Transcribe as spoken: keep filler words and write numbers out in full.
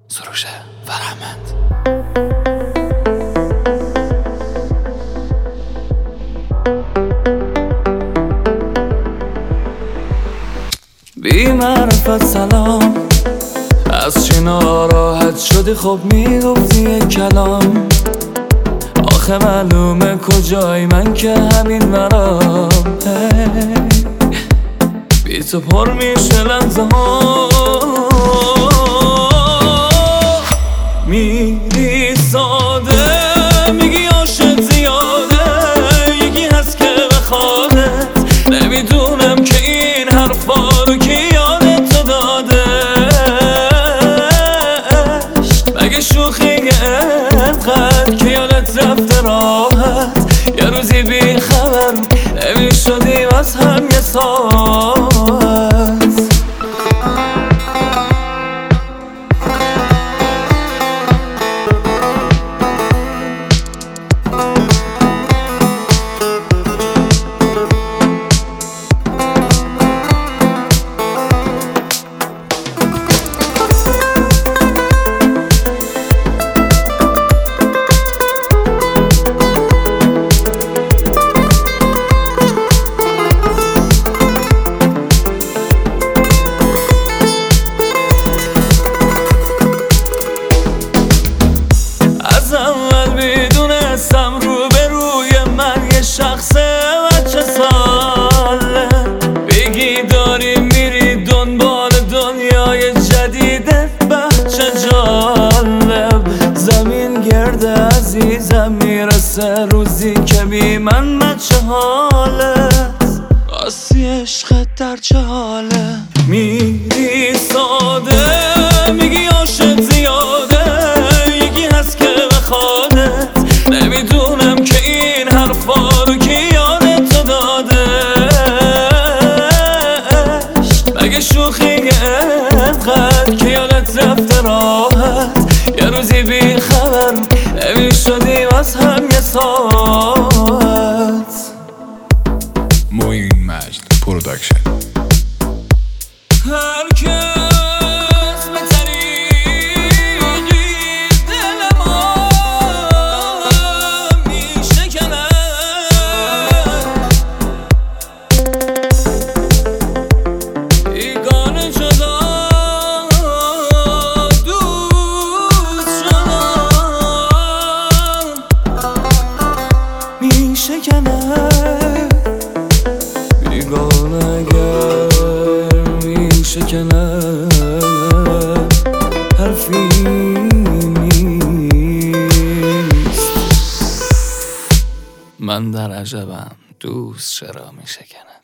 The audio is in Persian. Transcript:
سروش فرهمند. بی معرفت سلام، از چی ناراحت شدی؟ خب میگفتی یک کلام. آخه معلومه کجای من که همین مرام. بی تو پر میشه لحظه ها، میری ساده میگی عاشق زیاده، یکی هست که بخوادت. نمیدونم که این حرفا رو کی یادت تو دادش، مگه شوخی انقدر که یادت رفته راحت. یه روزی بی خبر نمی شدیم از هم یه ساعت. از اول میدونستم رو به روی من یه شخص بچه ساله. بگی داری میری دنبال دنیای جدیدت، بچه جالب. زمین گرده عزیزم میرسه روزی که بی من بچه حالت. آسی عشقت در چه حاله؟ میری ساده میگی عاشق زیاده، یکی هست که بخوادت. نمیدونم که این حرفا رو کی یادت تو دادش، مگه شوخی انقدر که یادت رفته راحت. یه روزی بی خبر نمی شدیم از هم یه ساعت. موین مجد پروداکشن. هر کس به طریقی دل ما میشکند، بیگانه جدا دوست شدن میشکند. بیگانه اگر میشکند حرفی نیست. من در عجبم دوست چرا میشکند.